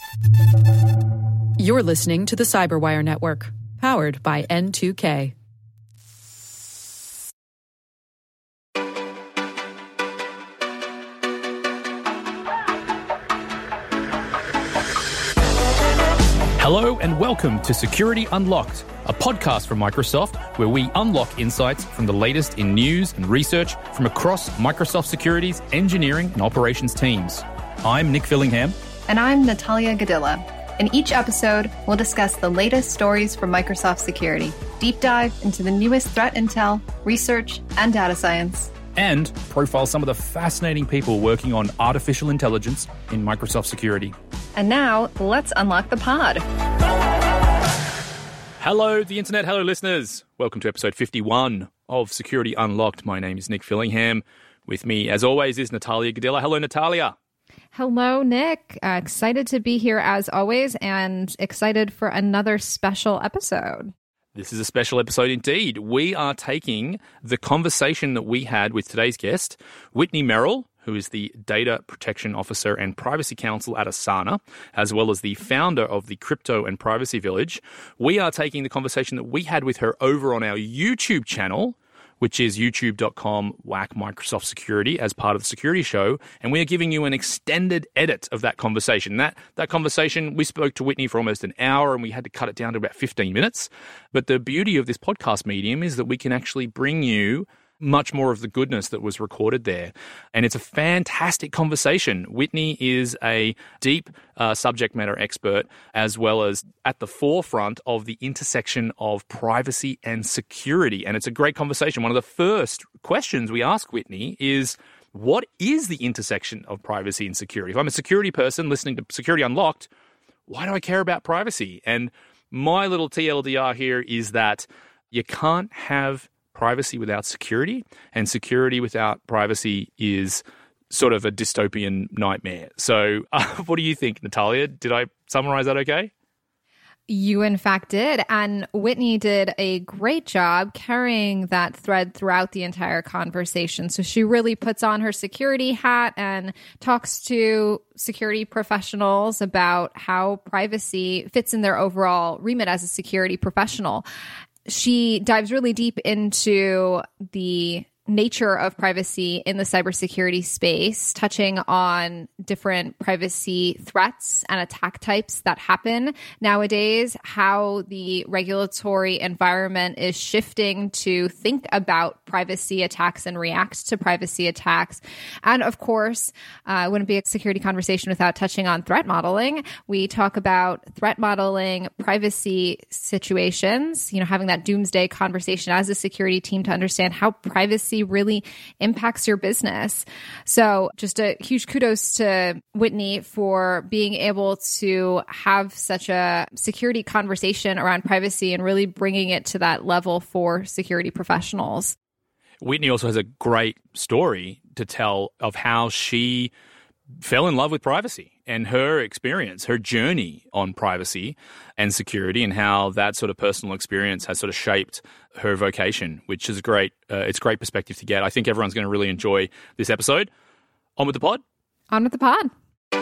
You're listening to the Cyberwire Network, powered by N2K. Hello and welcome to Security Unlocked, a podcast from Microsoft where we unlock insights from the latest in news and research from across Microsoft Security's engineering and operations teams. I'm Nick Fillingham. And I'm Natalia Gadilla. In each episode, we'll discuss the latest stories from Microsoft Security, deep dive into the newest threat intel, research, and data science, and profile some of the fascinating people working on artificial intelligence in Microsoft Security. And now, let's unlock the pod. Hello, the internet. Hello, listeners. Welcome to episode 51 of Security Unlocked. My name is Nick Fillingham. With me, as always, is Natalia Gadilla. Hello, Natalia. Hello, Nick. Excited to be here as always and excited for another special episode. This is a special episode indeed. We are taking the conversation that we had with today's guest, Whitney Merrill, who is the Data Protection Officer and Privacy Counsel at Asana, as well as the founder of the Crypto and Privacy Village. We are taking the conversation that we had with her over on our YouTube channel, which is youtube.com/Whack Microsoft Security as part of the Security Show. And we are giving you an extended edit of that conversation. That conversation, we spoke to Whitney for almost an hour and we had to cut it down to about 15 minutes. But the beauty of this podcast medium is that we can actually bring you much more of the goodness that was recorded there. And it's a fantastic conversation. Whitney is a deep subject matter expert, as well as at the forefront of the intersection of privacy and security. And it's a great conversation. One of the first questions we ask Whitney is, what is the intersection of privacy and security? If I'm a security person listening to Security Unlocked, why do I care about privacy? And my little TLDR here is that you can't have privacy without security, and security without privacy is sort of a dystopian nightmare. So what do you think, Natalia? Did I summarize that okay? You, in fact, did. And Whitney did a great job carrying that thread throughout the entire conversation. So she really puts on her security hat and talks to security professionals about how privacy fits in their overall remit as a security professional. She dives really deep into the nature of privacy in the cybersecurity space, touching on different privacy threats and attack types that happen nowadays, how the regulatory environment is shifting to think about privacy attacks and react to privacy attacks. And of course, it wouldn't be a security conversation without touching on threat modeling. We talk about threat modeling, privacy situations, having that doomsday conversation as a security team to understand how privacy really impacts your business. So just a huge kudos to Whitney for being able to have such a security conversation around privacy and really bringing it to that level for security professionals. Whitney also has a great story to tell of how she fell in love with privacy and her experience, her journey on privacy and security, and how that sort of personal experience has sort of shaped her vocation, which is great. It's great perspective to get. I think everyone's going to really enjoy this episode. On with the pod. On with the pod.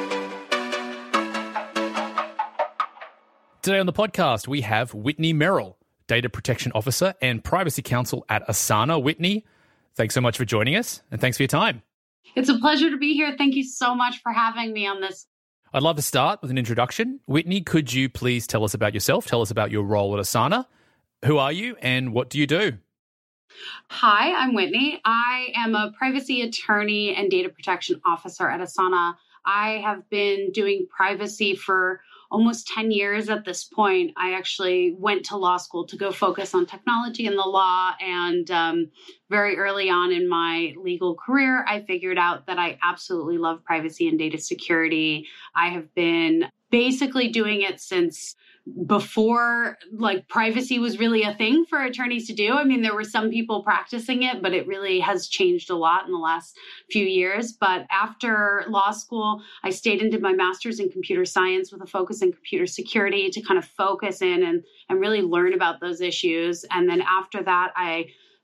Today on the podcast, we have Whitney Merrill, Data Protection Officer and Privacy Counsel at Asana. Whitney, thanks so much for joining us, and thanks for your time. It's a pleasure to be here. Thank you so much for having me on this. I'd love to start with an introduction. Whitney, could you please tell us about yourself? Tell us about your role at Asana. Who are you and what do you do? Hi, I'm Whitney. I am a privacy attorney and data protection officer at Asana. I have been doing privacy for almost 10 years at this point. I actually went to law school to go focus on technology and the law. And very early on in my legal career, I figured out that I absolutely love privacy and data security. I have been basically doing it since before privacy was really a thing for attorneys to do. I mean, there were some people practicing it, but it really has changed a lot in the last few years. But after law school, I stayed and did my master's in computer science with a focus in computer security to kind of focus in and really learn about those issues. And then after that, I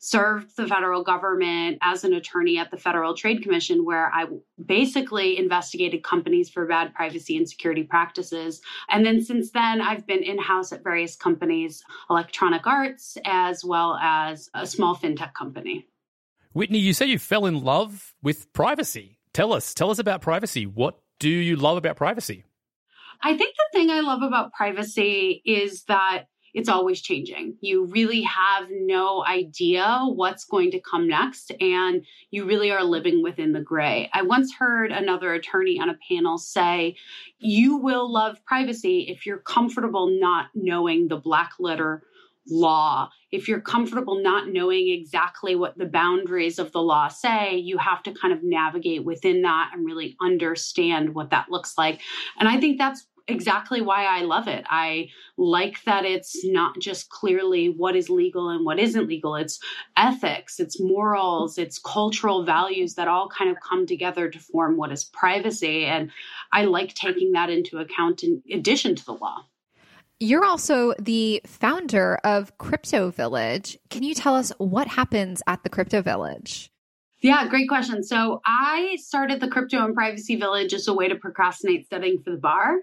served the federal government as an attorney at the Federal Trade Commission, where I basically investigated companies for bad privacy and security practices. And then since then, I've been in-house at various companies, Electronic Arts, as well as a small fintech company. Whitney, you say you fell in love with privacy. Tell us about privacy. What do you love about privacy? I think the thing I love about privacy is that it's always changing. You really have no idea what's going to come next, and you really are living within the gray. I once heard another attorney on a panel say, you will love privacy if you're comfortable not knowing the black letter law. If you're comfortable not knowing exactly what the boundaries of the law say, you have to kind of navigate within that and really understand what that looks like. And I think that's exactly why I love it. I like that it's not just clearly what is legal and what isn't legal. It's ethics, it's morals, it's cultural values that all kind of come together to form what is privacy. And I like taking that into account in addition to the law. You're also the founder of Crypto Village. Can you tell us what happens at the Crypto Village? Yeah, great question. So I started the Crypto and Privacy Village as a way to procrastinate studying for the bar.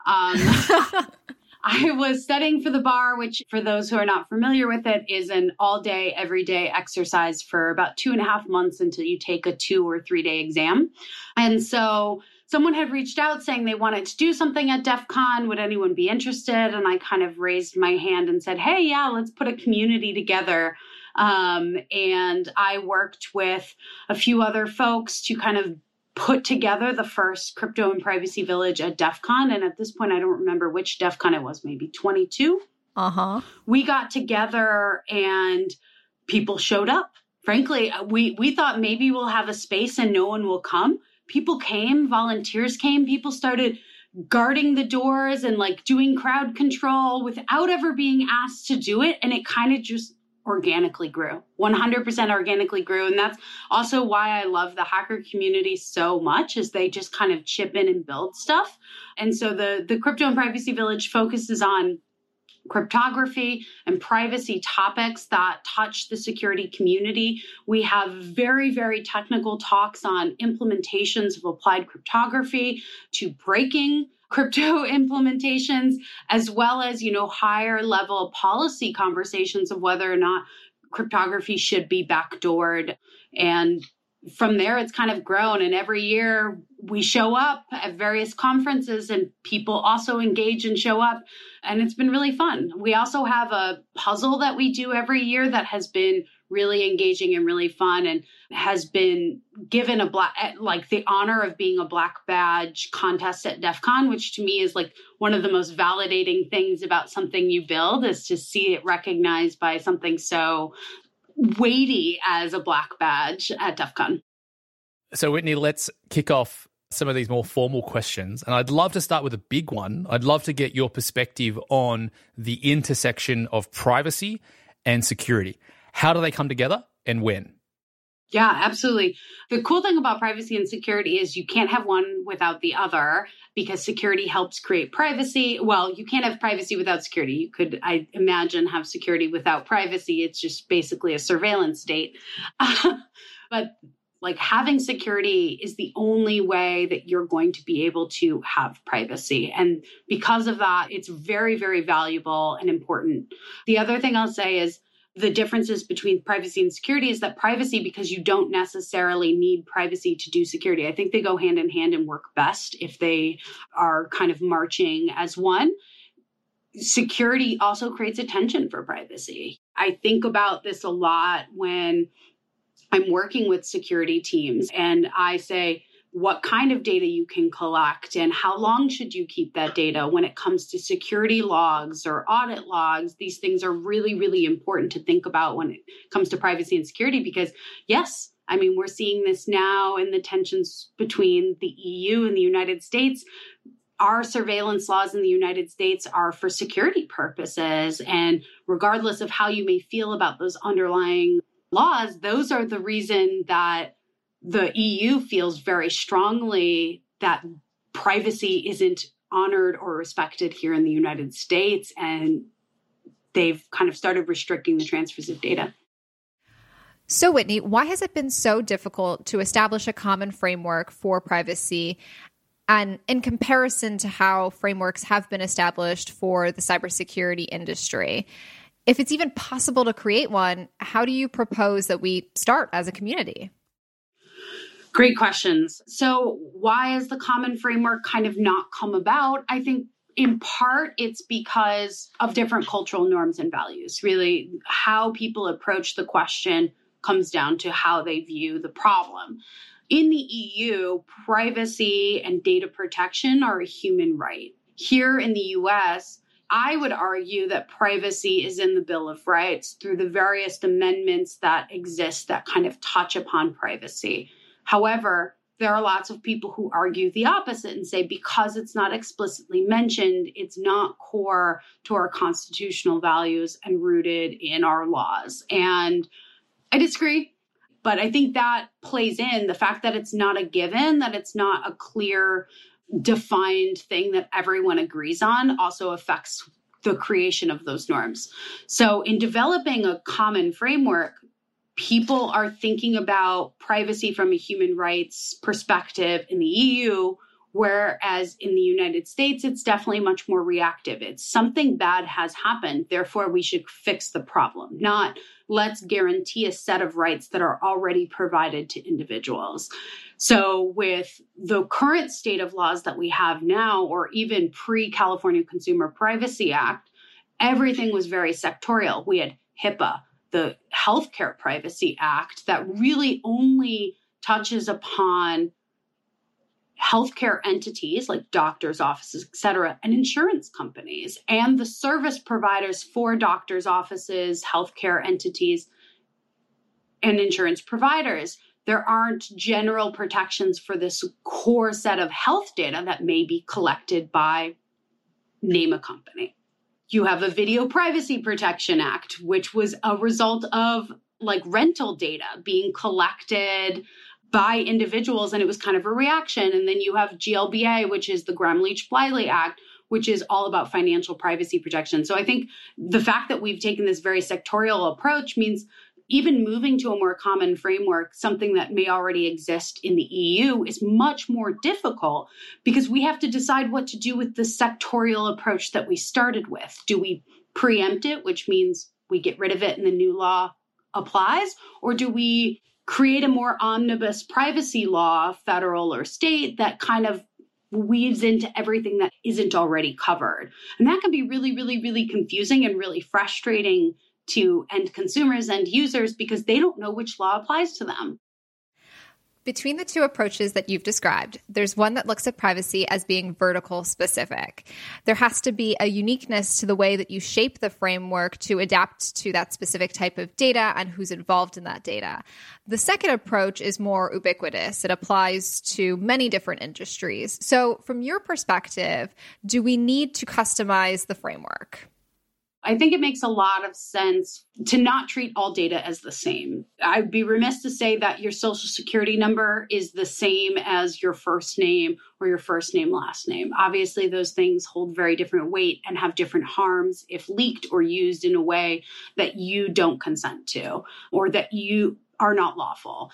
I was studying for the bar, which for those who are not familiar with it is an all day, everyday exercise for about 2.5 months until you take a 2 or 3 day exam. And so someone had reached out saying they wanted to do something at DEF CON. Would anyone be interested? And I kind of raised my hand and said, hey, yeah, let's put a community together. And I worked with a few other folks to kind of put together the first Crypto and Privacy Village at DEF CON. And at this point, I don't remember which DEF CON it was, maybe 22. We got together and people showed up. Frankly, we thought maybe we'll have a space and no one will come. People came, volunteers came, people started guarding the doors and like doing crowd control without ever being asked to do it. And it kind of just organically grew, 100% organically grew. And that's also why I love the hacker community so much, is they just kind of chip in and build stuff. And so the Crypto and Privacy Village focuses on cryptography and privacy topics that touch the security community. We have very, very technical talks on implementations of applied cryptography to breaking crypto implementations, as well as, higher level policy conversations of whether or not cryptography should be backdoored. And from there, it's kind of grown. And every year we show up at various conferences and people also engage and show up. And it's been really fun. We also have a puzzle that we do every year that has been really engaging and really fun and has been given the honor of being a black badge contest at DEF CON, which to me is like one of the most validating things about something you build, is to see it recognized by something so weighty as a black badge at DEF CON. So Whitney, let's kick off some of these more formal questions. And I'd love to start with a big one. I'd love to get your perspective on the intersection of privacy and security. How do they come together and when? Yeah, absolutely. The cool thing about privacy and security is you can't have one without the other, because security helps create privacy. Well, you can't have privacy without security. You could, I imagine, have security without privacy. It's just basically a surveillance state. But like having security is the only way that you're going to be able to have privacy. And because of that, it's very, very valuable and important. The other thing I'll say is the differences between privacy and security is that privacy, because you don't necessarily need privacy to do security. I think they go hand in hand and work best if they are kind of marching as one. Security also creates attention for privacy. I think about this a lot when I'm working with security teams and I say, what kind of data you can collect and how long should you keep that data when it comes to security logs or audit logs. These things are really, really important to think about when it comes to privacy and security, because yes, I mean, we're seeing this now in the tensions between the EU and the United States. Our surveillance laws in the United States are for security purposes. And regardless of how you may feel about those underlying laws, those are the reason that the EU feels very strongly that privacy isn't honored or respected here in the United States, and they've kind of started restricting the transfers of data. So, Whitney, why has it been so difficult to establish a common framework for privacy, and in comparison to how frameworks have been established for the cybersecurity industry? If it's even possible to create one, how do you propose that we start as a community? Great questions. So why has the common framework kind of not come about? I think in part it's because of different cultural norms and values. Really, how people approach the question comes down to how they view the problem. In the EU, privacy and data protection are a human right. Here in the US, I would argue that privacy is in the Bill of Rights through the various amendments that exist that kind of touch upon privacy. However, there are lots of people who argue the opposite and say because it's not explicitly mentioned, it's not core to our constitutional values and rooted in our laws. And I disagree. But I think that plays in the fact that it's not a given, that it's not a clear, defined thing that everyone agrees on also affects the creation of those norms. So in developing a common framework, people are thinking about privacy from a human rights perspective in the EU, whereas in the United States, it's definitely much more reactive. It's something bad has happened, therefore we should fix the problem, not let's guarantee a set of rights that are already provided to individuals. So with the current state of laws that we have now, or even pre-California Consumer Privacy Act, everything was very sectorial. We had HIPAA, the Healthcare Privacy Act, that really only touches upon healthcare entities like doctors' offices, et cetera, and insurance companies, and the service providers for doctors' offices, healthcare entities, and insurance providers. There aren't general protections for this core set of health data that may be collected by, name a company. You have a Video Privacy Protection Act, which was a result of like rental data being collected by individuals, and it was kind of a reaction. And then you have GLBA, which is the Gramm-Leach-Bliley Act, which is all about financial privacy protection. So I think the fact that we've taken this very sectorial approach means even moving to a more common framework, something that may already exist in the EU, is much more difficult because we have to decide what to do with the sectorial approach that we started with. Do we preempt it, which means we get rid of it and the new law applies? Or do we create a more omnibus privacy law, federal or state, that kind of weaves into everything that isn't already covered? And that can be really, really, really confusing and really frustrating to end consumers and users because they don't know which law applies to them. Between the two approaches that you've described, there's one that looks at privacy as being vertical specific. There has to be a uniqueness to the way that you shape the framework to adapt to that specific type of data and who's involved in that data. The second approach is more ubiquitous. It applies to many different industries. So from your perspective, do we need to customize the framework? I think it makes a lot of sense to not treat all data as the same. I'd be remiss to say that your social security number is the same as your first name or your first name, last name. Obviously, those things hold very different weight and have different harms if leaked or used in a way that you don't consent to or that you are not lawful.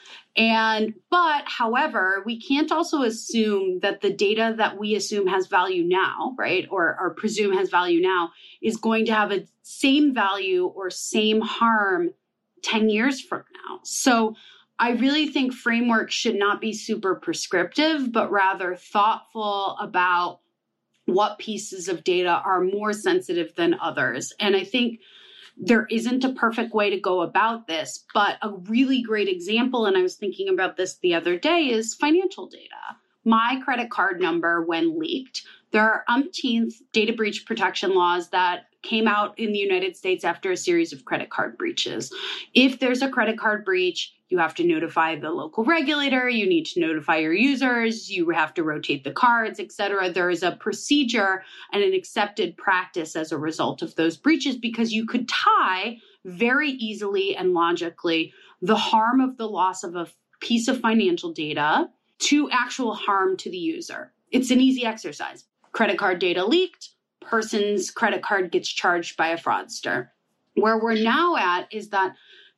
But however, we can't also assume that the data that we assume has value now, right, or presume has value now, is going to have a same value or same harm 10 years from now. So I really think frameworks should not be super prescriptive, but rather thoughtful about what pieces of data are more sensitive than others. And I think there isn't a perfect way to go about this, but a really great example, and I was thinking about this the other day, is financial data. My credit card number, when leaked, there are umpteenth data breach protection laws that came out in the United States after a series of credit card breaches. If there's a credit card breach, you have to notify the local regulator, you need to notify your users, you have to rotate the cards, et cetera. There is a procedure and an accepted practice as a result of those breaches because you could tie very easily and logically the harm of the loss of a piece of financial data to actual harm to the user. It's an easy exercise. Credit card data leaked, person's credit card gets charged by a fraudster. Where we're now at is that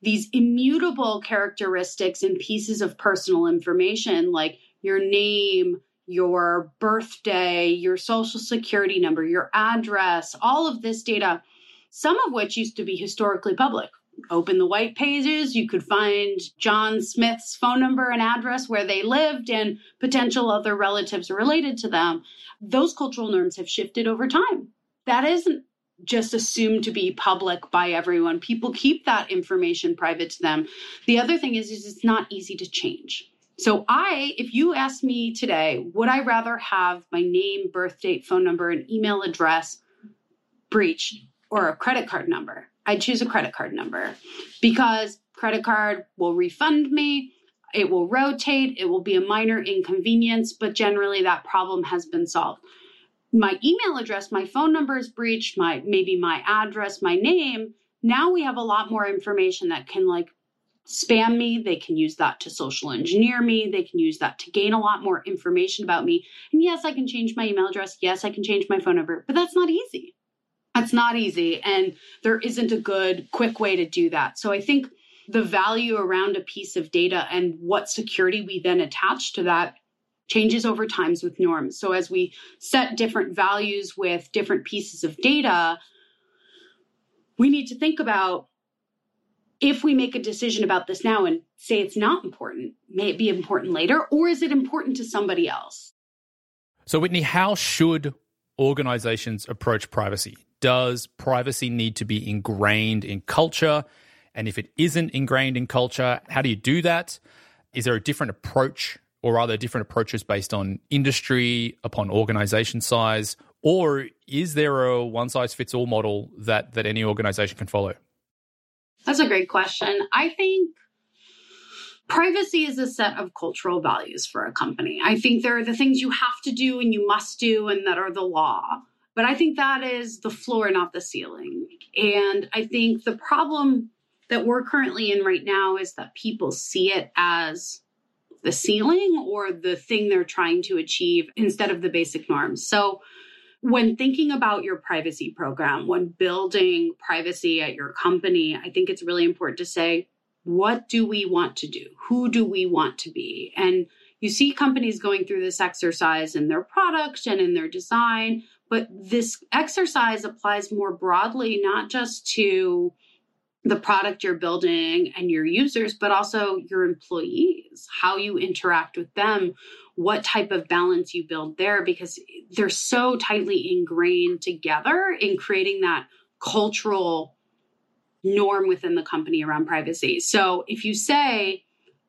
these immutable characteristics and pieces of personal information like your name, your birthday, your social security number, your address, all of this data, some of which used to be historically public. Open the white pages, you could find John Smith's phone number and address where they lived and potential other relatives related to them. Those cultural norms have shifted over time. That isn't just assumed to be public by everyone. People keep that information private to them. The other thing is it's not easy to change. So if you ask me today, would I rather have my name, birth date, phone number, and email address breached or a credit card number? I'd choose a credit card number because credit card will refund me. It will rotate. It will be a minor inconvenience, but generally that problem has been solved. My email address, my phone number is breached, maybe my address, my name. Now we have a lot more information that can spam me. They can use that to social engineer me. They can use that to gain a lot more information about me. And yes, I can change my email address. Yes, I can change my phone number, but that's not easy. That's not easy. And there isn't a good, quick way to do that. So I think the value around a piece of data and what security we then attach to that changes over times with norms. So as we set different values with different pieces of data, we need to think about if we make a decision about this now and say it's not important, may it be important later, or is it important to somebody else? So Whitney, how should organizations approach privacy? Does privacy need to be ingrained in culture? And if it isn't ingrained in culture, how do you do that? Is there a different approach, or are there different approaches based on industry, upon organization size, or is there a one-size-fits-all model that any organization can follow? That's a great question. I think privacy is a set of cultural values for a company. I think there are the things you have to do and you must do and that are the law. But I think that is the floor, not the ceiling. And I think the problem that we're currently in right now is that people see it as the ceiling or the thing they're trying to achieve instead of the basic norms. So when thinking about your privacy program, when building privacy at your company, I think it's really important to say, what do we want to do? Who do we want to be? And you see companies going through this exercise in their product and in their design, but this exercise applies more broadly, not just to the product you're building and your users, but also your employees, how you interact with them, what type of balance you build there, because they're so tightly ingrained together in creating that cultural norm within the company around privacy. So if you say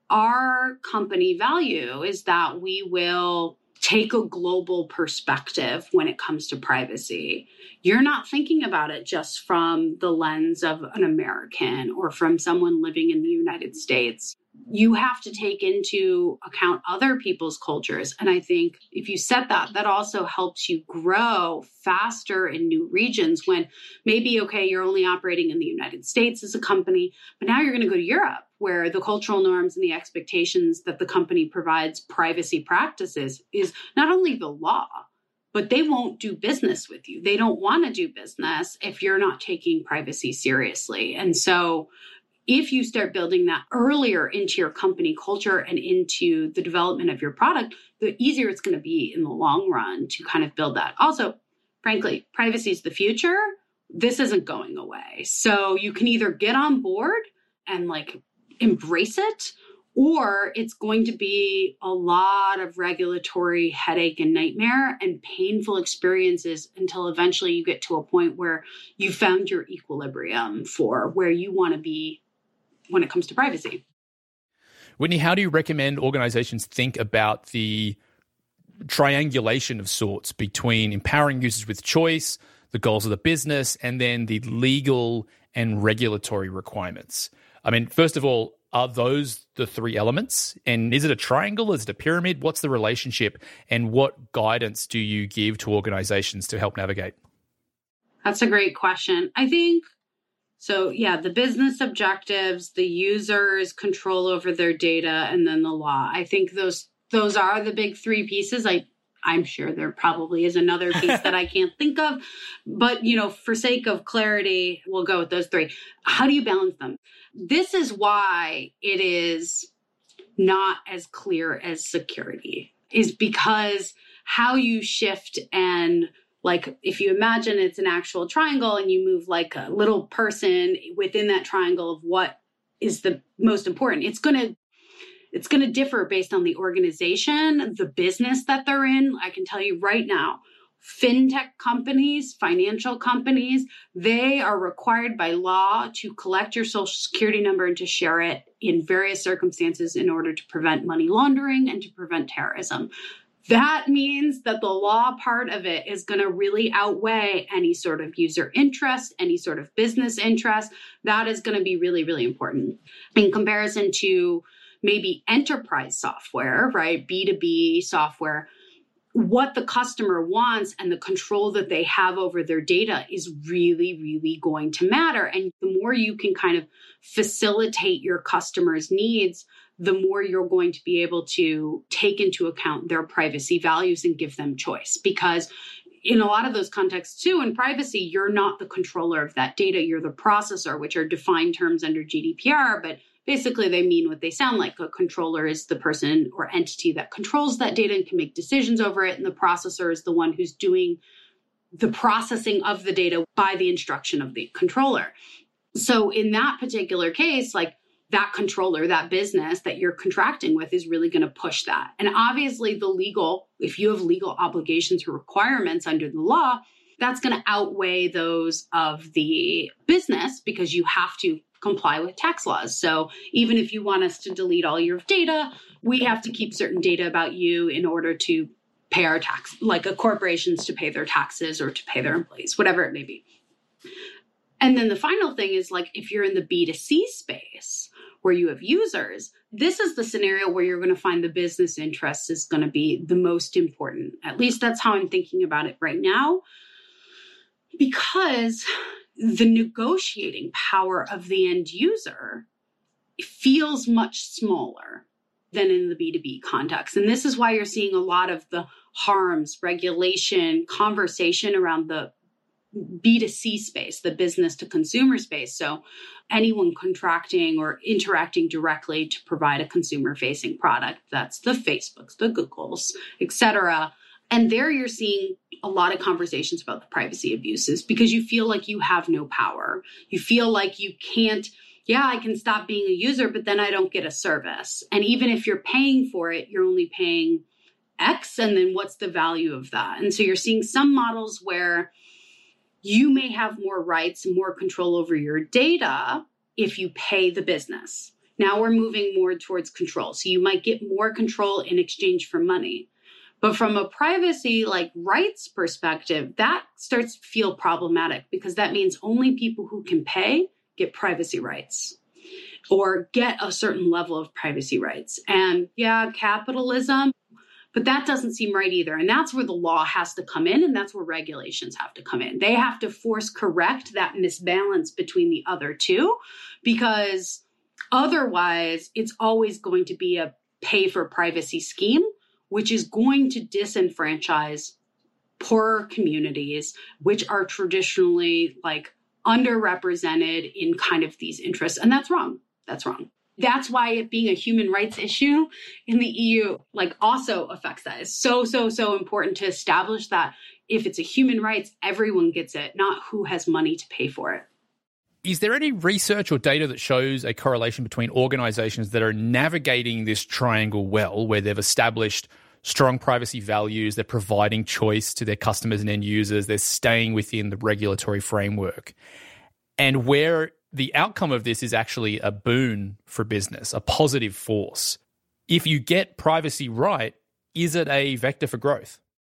our company value is that we will take a global perspective when it comes to privacy, you're not thinking about it just from the lens of an American or from someone living in the United States. You have to take into account other people's cultures. And I think if you set that also helps you grow faster in new regions when maybe, okay, you're only operating in the United States as a company, but now you're going to go to Europe where the cultural norms and the expectations that the company provides privacy practices is not only the law, but they won't do business with you. They don't want to do business if you're not taking privacy seriously. And so if you start building that earlier into your company culture and into the development of your product, the easier it's going to be in the long run to kind of build that. Also, frankly, privacy is the future. This isn't going away. So you can either get on board and embrace it, or it's going to be a lot of regulatory headache and nightmare and painful experiences until eventually you get to a point where you found your equilibrium for where you want to be when it comes to privacy. Whitney, how do you recommend organizations think about the triangulation of sorts between empowering users with choice, the goals of the business, and then the legal and regulatory requirements? I mean, first of all, are those the three elements? And is it a triangle? Is it a pyramid? What's the relationship? And what guidance do you give to organizations to help navigate? That's a great question. I think so, yeah, the business objectives, the users' control over their data, and then the law. I think those are the big three pieces. I I'm sure there probably is another case that I can't think of. But, for sake of clarity, we'll go with those three. How do you balance them? This is why it is not as clear as security, is because how you shift and if you imagine it's an actual triangle and you move like a little person within that triangle of what is the most important, it's going to differ based on the organization, the business that they're in. I can tell you right now, fintech companies, financial companies, they are required by law to collect your social security number and to share it in various circumstances in order to prevent money laundering and to prevent terrorism. That means that the law part of it is going to really outweigh any sort of user interest, any sort of business interest. That is going to be really, really important in comparison to maybe enterprise software, right? B2B software. What the customer wants and the control that they have over their data is really, really going to matter. And the more you can kind of facilitate your customers' needs, the more you're going to be able to take into account their privacy values and give them choice. Because in a lot of those contexts too, in privacy, you're not the controller of that data, you're the processor, which are defined terms under GDPR, but basically they mean what they sound like. A controller is the person or entity that controls that data and can make decisions over it, and the processor is the one who's doing the processing of the data by the instruction of the controller. So in that particular case, that controller, that business that you're contracting with is really going to push that. And obviously if you have legal obligations or requirements under the law, that's going to outweigh those of the business because you have to comply with tax laws. So even if you want us to delete all your data, we have to keep certain data about you in order to pay our tax, like corporations to pay their taxes or to pay their employees, whatever it may be. And then the final thing is if you're in the B2C space where you have users, this is the scenario where you're going to find the business interest is going to be the most important. At least that's how I'm thinking about it right now, because the negotiating power of the end user feels much smaller than in the B2B context. And this is why you're seeing a lot of the harms, regulation, conversation around the B2C space, the business to consumer space. So anyone contracting or interacting directly to provide a consumer-facing product, that's the Facebooks, the Googles, et cetera. And there you're seeing a lot of conversations about the privacy abuses because you feel like you have no power. You feel like you can't, I can stop being a user, but then I don't get a service. And even if you're paying for it, you're only paying X, and then what's the value of that? And so you're seeing some models where you may have more rights and more control over your data if you pay the business. Now we're moving more towards control. So you might get more control in exchange for money. But from a privacy rights perspective, that starts to feel problematic because that means only people who can pay get privacy rights or get a certain level of privacy rights. And capitalism, but that doesn't seem right either. And that's where the law has to come in, and that's where regulations have to come in. They have to force correct that misbalance between the other two, because otherwise it's always going to be a pay for privacy scheme, which is going to disenfranchise poorer communities, which are traditionally underrepresented in kind of these interests. And that's wrong. That's wrong. That's why it being a human rights issue in the EU, also affects that. It's so important to establish that if it's a human rights, everyone gets it, not who has money to pay for it. Is there any research or data that shows a correlation between organizations that are navigating this triangle well, where they've established strong privacy values, they're providing choice to their customers and end users, they're staying within the regulatory framework, and where the outcome of this is actually a boon for business, a positive force? If you get privacy right, is it a vector for growth?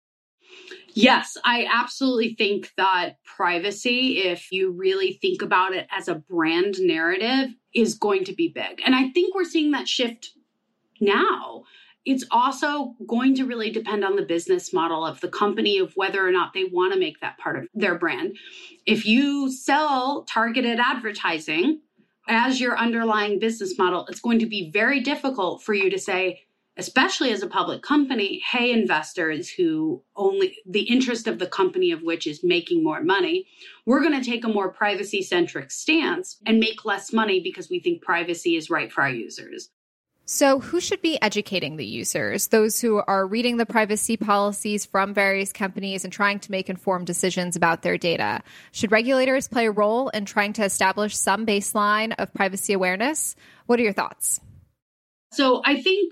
Yes, I absolutely think that privacy, if you really think about it as a brand narrative, is going to be big. And I think we're seeing that shift now. It's also going to really depend on the business model of the company, of whether or not they want to make that part of their brand. If you sell targeted advertising as your underlying business model, it's going to be very difficult for you to say, especially as a public company, hey, investors who only the interest of the company of which is making more money, we're going to take a more privacy-centric stance and make less money because we think privacy is right for our users. So who should be educating the users, those who are reading the privacy policies from various companies and trying to make informed decisions about their data? Should regulators play a role in trying to establish some baseline of privacy awareness? What are your thoughts? So I think,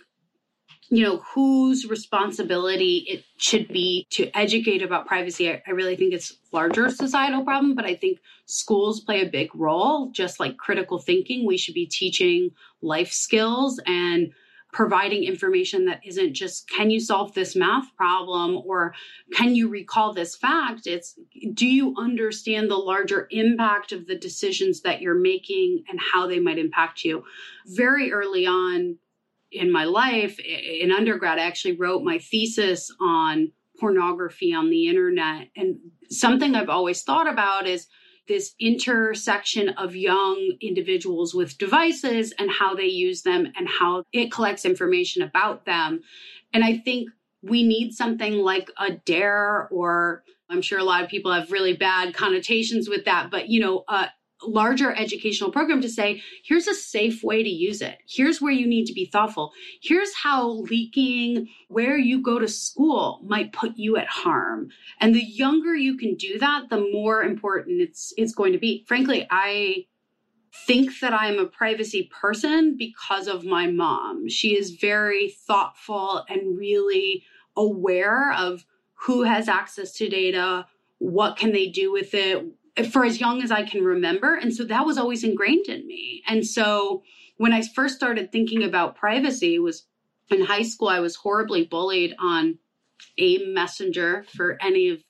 whose responsibility it should be to educate about privacy. I really think it's a larger societal problem, but I think schools play a big role. Just like critical thinking, we should be teaching life skills and providing information that isn't just, can you solve this math problem or can you recall this fact? It's, do you understand the larger impact of the decisions that you're making and how they might impact you? Very early on in my life, in undergrad, I actually wrote my thesis on pornography on the internet. And something I've always thought about is this intersection of young individuals with devices and how they use them and how it collects information about them. And I think we need something like a DARE, or I'm sure a lot of people have really bad connotations with that, but a larger educational program to say, here's a safe way to use it. Here's where you need to be thoughtful. Here's how leaking where you go to school might put you at harm. And the younger you can do that, the more important it's going to be. Frankly, I think that I'm a privacy person because of my mom. She is very thoughtful and really aware of who has access to data, what can they do with it, for as young as I can remember. And so that was always ingrained in me. And so when I first started thinking about privacy, was in high school. I was horribly bullied on AIM Messenger, for any of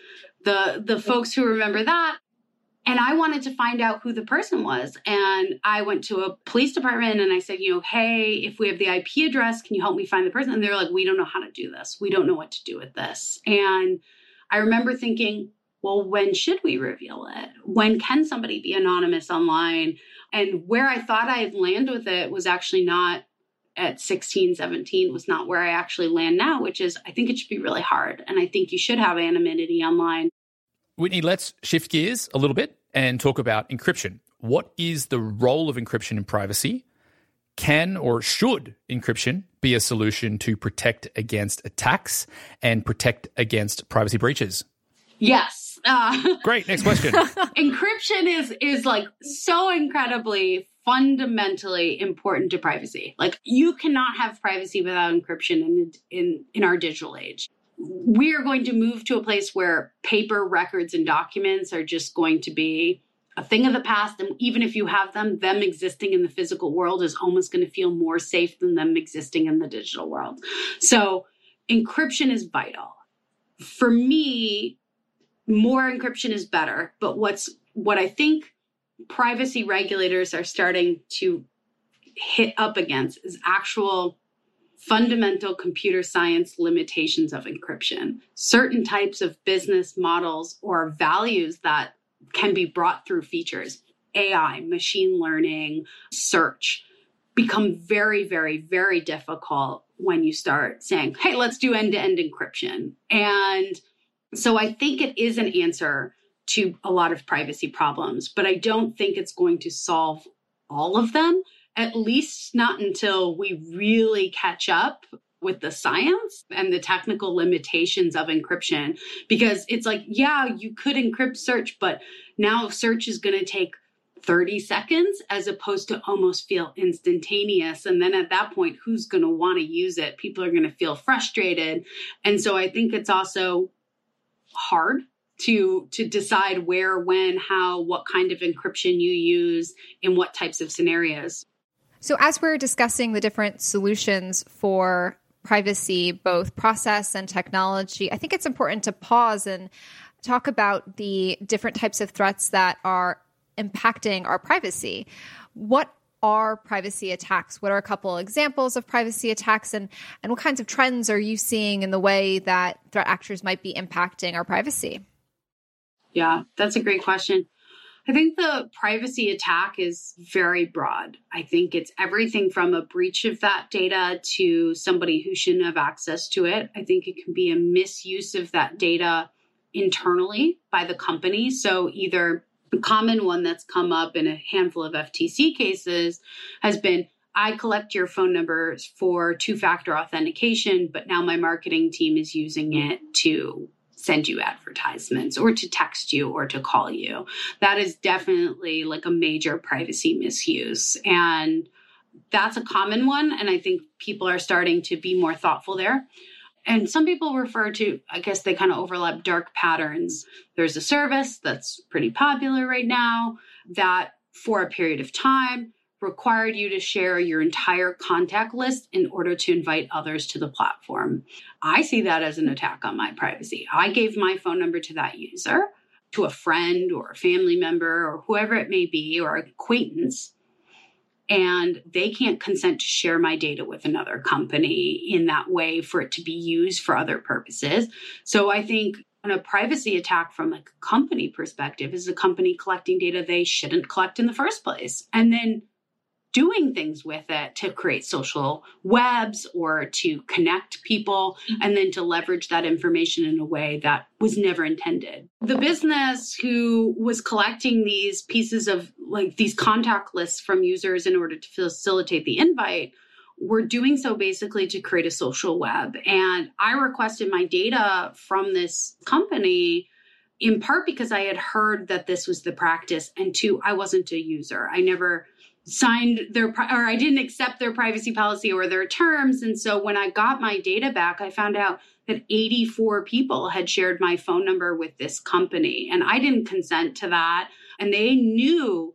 the folks who remember that. And I wanted to find out who the person was. And I went to a police department and I said, hey, if we have the IP address, can you help me find the person? And they're like, we don't know how to do this. We don't know what to do with this. And I remember thinking, well, when should we reveal it? When can somebody be anonymous online? And where I thought I'd land with it was actually not at 16, 17, was not where I actually land now, which is I think it should be really hard. And I think you should have anonymity online. Whitney, let's shift gears a little bit and talk about encryption. What is the role of encryption in privacy? Can or should encryption be a solution to protect against attacks and protect against privacy breaches? Yes. Great. Next question. Encryption is like so incredibly fundamentally important to privacy. Like you cannot have privacy without encryption in our digital age. We are going to move to a place where paper records and documents are just going to be a thing of the past. And even if you have them existing in the physical world is almost going to feel more safe than them existing in the digital world. So encryption is vital. For me, more encryption is better. But what I think privacy regulators are starting to hit up against is actual fundamental computer science limitations of encryption. Certain types of business models or values that can be brought through features, AI, machine learning, search, become very, very, very difficult when you start saying, hey, let's do end-to-end encryption. And so I think it is an answer to a lot of privacy problems, but I don't think it's going to solve all of them, at least not until we really catch up with the science and the technical limitations of encryption. Because it's like, yeah, you could encrypt search, but now search is going to take 30 seconds as opposed to almost feel instantaneous. And then at that point, who's going to want to use it? People are going to feel frustrated. And so I think it's also hard to decide where, when, how, what kind of encryption you use in what types of scenarios. So as we're discussing the different solutions for privacy, both process and technology, I think it's important to pause and talk about the different types of threats that are impacting our privacy. What are privacy attacks? What are a couple examples of privacy attacks, and what kinds of trends are you seeing in the way that threat actors might be impacting our privacy? Yeah, that's a great question. I think the privacy attack is very broad. I think it's everything from a breach of that data to somebody who shouldn't have access to it. I think it can be a misuse of that data internally by the company. So either a common one that's come up in a handful of FTC cases has been, I collect your phone numbers for two-factor authentication, but now my marketing team is using it to send you advertisements or to text you or to call you. That is definitely like a major privacy misuse. And that's a common one. And I think people are starting to be more thoughtful there. And some people refer to, I guess they kind of overlap, dark patterns. There's a service that's pretty popular right now that for a period of time required you to share your entire contact list in order to invite others to the platform. I see that as an attack on my privacy. I gave my phone number to that user, to a friend or a family member or whoever it may be, or an acquaintance, and they can't consent to share my data with another company in that way for it to be used for other purposes. So I think a privacy attack from a company perspective is a company collecting data they shouldn't collect in the first place, and then doing things with it to create social webs or to connect people, and then to leverage that information in a way that was never intended. The business who was collecting these pieces of like these contact lists from users in order to facilitate the invite were doing so basically to create a social web. And I requested my data from this company in part because I had heard that this was the practice, and two, I wasn't a user. I never signed I didn't accept their privacy policy or their terms. And so when I got my data back, I found out that 84 people had shared my phone number with this company. And I didn't consent to that. And they knew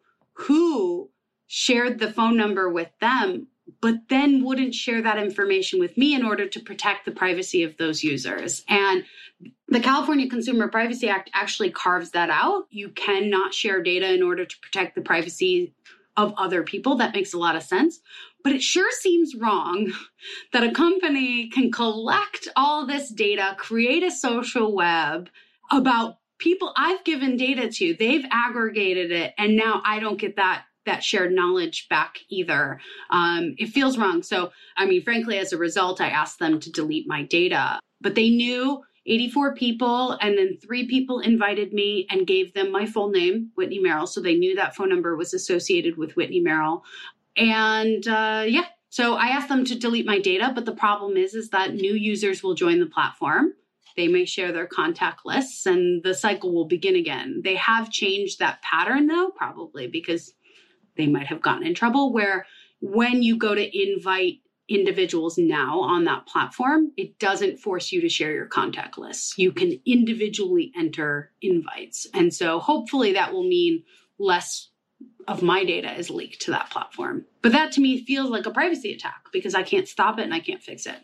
who shared the phone number with them, but then wouldn't share that information with me in order to protect the privacy of those users. And the California Consumer Privacy Act actually carves that out. You cannot share data in order to protect the privacy of other people. That makes a lot of sense. But it sure seems wrong that a company can collect all this data, create a social web about people I've given data to. They've aggregated it, and now I don't get that shared knowledge back either. It feels wrong. So, I mean, frankly, as a result, I asked them to delete my data. But they knew 84 people, and then 3 people invited me and gave them my full name, Whitney Merrill. So they knew that phone number was associated with Whitney Merrill. And so I asked them to delete my data. But the problem is that new users will join the platform. They may share their contact lists, and the cycle will begin again. They have changed that pattern, though, probably because they might have gotten in trouble, where when you go to invite individuals now on that platform, it doesn't force you to share your contact lists. You can individually enter invites. And so hopefully that will mean less of my data is leaked to that platform. But that to me feels like a privacy attack because I can't stop it and I can't fix it.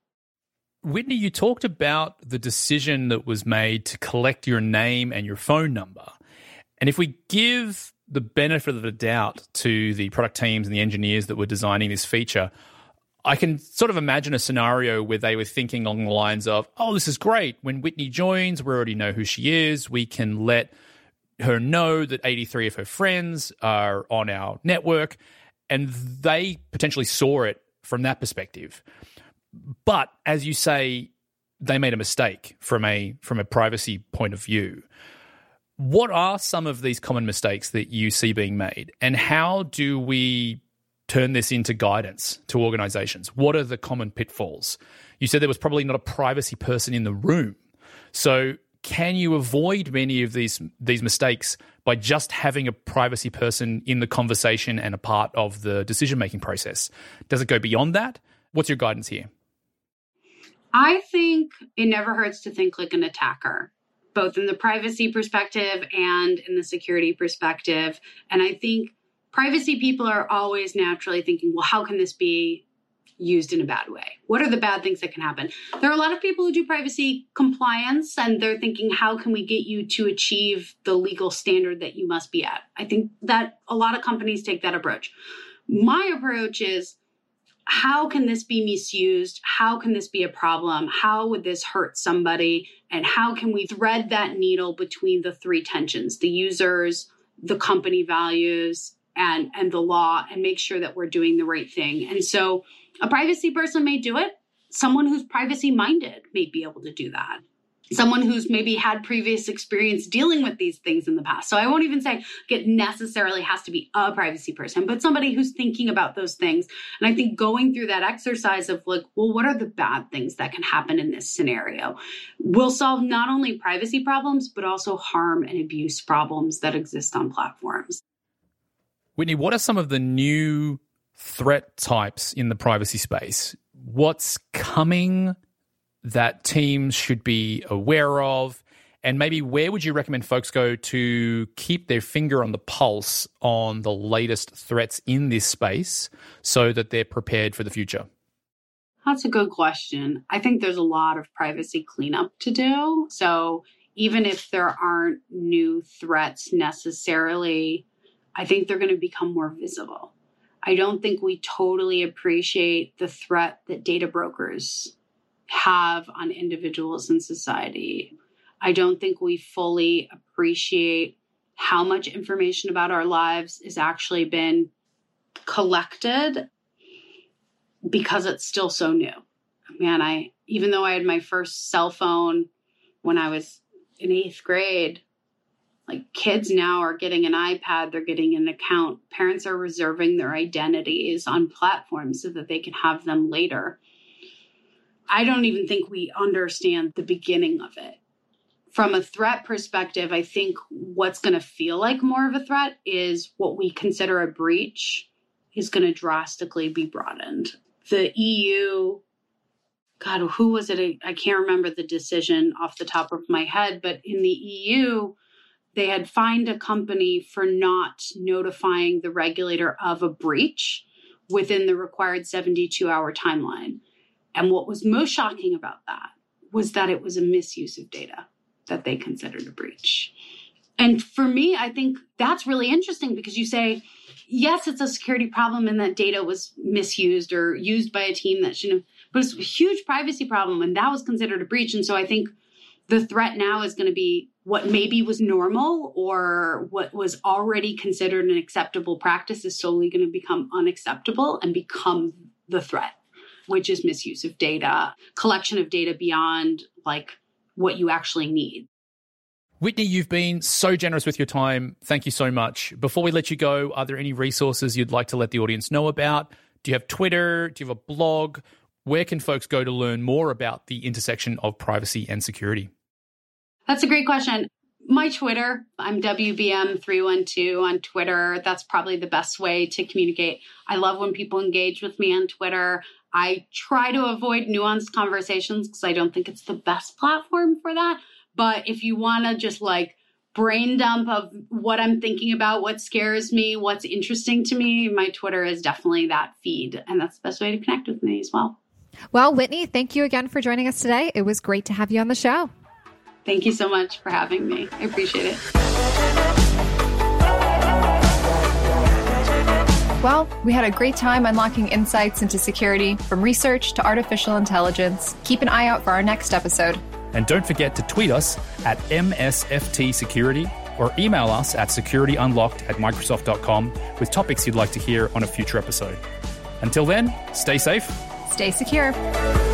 Whitney, you talked about the decision that was made to collect your name and your phone number. And if we give the benefit of the doubt to the product teams and the engineers that were designing this feature, I can sort of imagine a scenario where they were thinking along the lines of, oh, this is great. When Whitney joins, we already know who she is. We can let her know that 83 of her friends are on our network. And they potentially saw it from that perspective. But as you say, they made a mistake from a privacy point of view. What are some of these common mistakes that you see being made? And how do we turn this into guidance to organizations? What are the common pitfalls? You said there was probably not a privacy person in the room. So can you avoid many of these mistakes by just having a privacy person in the conversation and a part of the decision-making process? Does it go beyond that? What's your guidance here? I think it never hurts to think like an attacker, both in the privacy perspective and in the security perspective. And I think privacy people are always naturally thinking, well, how can this be used in a bad way? What are the bad things that can happen? There are a lot of people who do privacy compliance, and they're thinking, how can we get you to achieve the legal standard that you must be at? I think that a lot of companies take that approach. My approach is, how can this be misused? How can this be a problem? How would this hurt somebody? And how can we thread that needle between the 3 tensions, the users, the company values and the law and make sure that we're doing the right thing. And so a privacy person may do it. Someone who's privacy minded may be able to do that. Someone who's maybe had previous experience dealing with these things in the past. So I won't even say it necessarily has to be a privacy person, but somebody who's thinking about those things. And I think going through that exercise of like, well, what are the bad things that can happen in this scenario will solve not only privacy problems, but also harm and abuse problems that exist on platforms. Whitney, what are some of the new threat types in the privacy space? What's coming that teams should be aware of? And maybe where would you recommend folks go to keep their finger on the pulse on the latest threats in this space so that they're prepared for the future? That's a good question. I think there's a lot of privacy cleanup to do. So even if there aren't new threats necessarily, I think they're going to become more visible. I don't think we totally appreciate the threat that data brokers have on individuals in society. I don't think we fully appreciate how much information about our lives has actually been collected because it's still so new. Man, even though I had my first cell phone when I was in 8th grade, like kids now are getting an iPad, they're getting an account. Parents are reserving their identities on platforms so that they can have them later. I don't even think we understand the beginning of it. From a threat perspective, I think what's going to feel like more of a threat is what we consider a breach is going to drastically be broadened. The EU, God, who was it? I can't remember the decision off the top of my head, but in the EU, they had fined a company for not notifying the regulator of a breach within the required 72-hour timeline. And what was most shocking about that was that it was a misuse of data that they considered a breach. And for me, I think that's really interesting because you say, yes, it's a security problem and that data was misused or used by a team that shouldn't have, but it's a huge privacy problem and that was considered a breach. And so I think the threat now is going to be what maybe was normal or what was already considered an acceptable practice is slowly going to become unacceptable and become the threat, which is misuse of data, collection of data beyond like what you actually need. Whitney, you've been so generous with your time. Thank you so much. Before we let you go, are there any resources you'd like to let the audience know about? Do you have Twitter? Do you have a blog? Where can folks go to learn more about the intersection of privacy and security? That's a great question. My Twitter, I'm WBM312 on Twitter. That's probably the best way to communicate. I love when people engage with me on Twitter. I try to avoid nuanced conversations because I don't think it's the best platform for that. But if you want to just like brain dump of what I'm thinking about, what scares me, what's interesting to me, my Twitter is definitely that feed. And that's the best way to connect with me as well. Well, Whitney, thank you again for joining us today. It was great to have you on the show. Thank you so much for having me. I appreciate it. Well, we had a great time unlocking insights into security from research to artificial intelligence. Keep an eye out for our next episode. And don't forget to tweet us at MSFT Security or email us at securityunlocked@microsoft.com with topics you'd like to hear on a future episode. Until then, stay safe. Stay secure.